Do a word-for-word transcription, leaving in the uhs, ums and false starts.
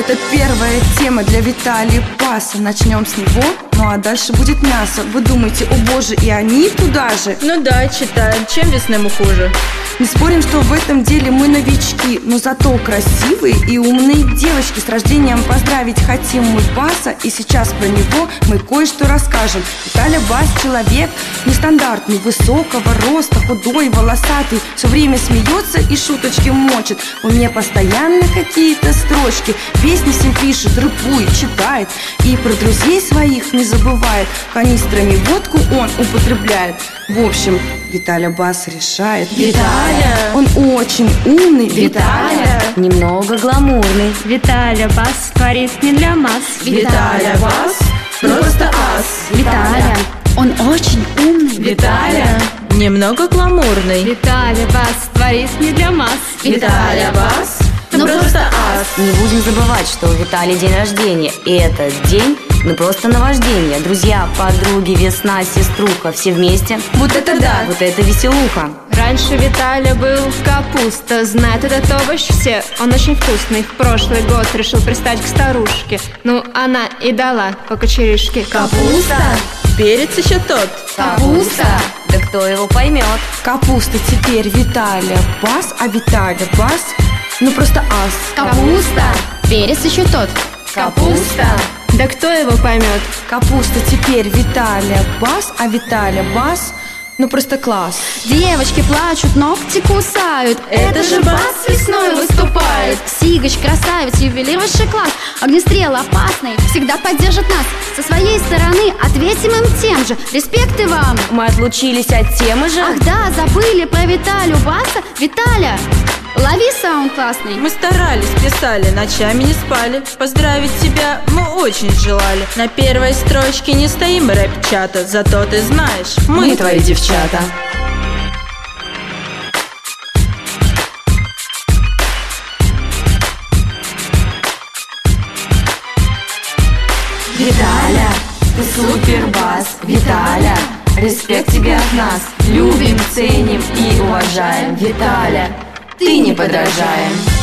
Это первая тема для Виталия Баса. Начнем с него, ну а дальше будет мясо. Вы думаете, о боже, и они туда же? Ну да, читаем, чем весному хуже. Не спорим, что в этом деле мы новички, но зато красивые и умные девочки. С рождением поздравить хотим мы Баса, и сейчас про него мы кое-что расскажем. Виталя Бас человек нестандартный, высокого роста, худой, волосатый, все время смеется и шуточки мочит. У меня постоянно какие-то строчки, песни всем пишет, рэпует, читает, и про друзей своих не забывает. Канистрами водку он употребляет. В общем, Виталя Бас решает. Виталя! Он очень умный. Виталя! Немного гламурный. Виталя Бас творит не для масс. Виталя Бас просто ас. Виталя, он очень умный. Виталя немного гламурный. Виталя Бас творит не для масс. Виталя Бас Ну просто ас. Не будем забывать, что у Виталия день рождения. И этот день, ну просто наваждение. Друзья, подруги, весна, сеструха, все вместе. Вот это да! Вот это веселуха. Раньше Виталя был капуста, знает этот овощ все, он очень вкусный. В прошлый год решил пристать к старушке, ну она и дала по кочерышке. Капуста, перец еще тот. Капуста, да кто его поймет. Капуста теперь Виталя Бас, а Виталя Бас, ну просто ас. Капуста, перец еще тот. Капуста, Да кто его поймет? Капуста теперь Виталя Бас, а Виталя Бас, ну просто класс. Девочки плачут, ногти кусают. это же Бас весной выступает. Сигач, красавец, ювелир высший класс. Огнестрел опасный, всегда поддержит нас. Со своей стороны ответим им тем же. Респекты вам. Мы отлучились от темы же. Ах да, забыли про Виталю Баса. Виталя, лови саунд классный. Мы старались, писали, ночами не спали. Поздравить тебя мы очень желали. На первой строчке не стоим рэп-чата, зато ты знаешь, мы, Мы твои девчата. Виталя, ты супер бас. Виталя, респект тебе от нас. Любим, ценим и уважаем. Виталя, ты не подражаем.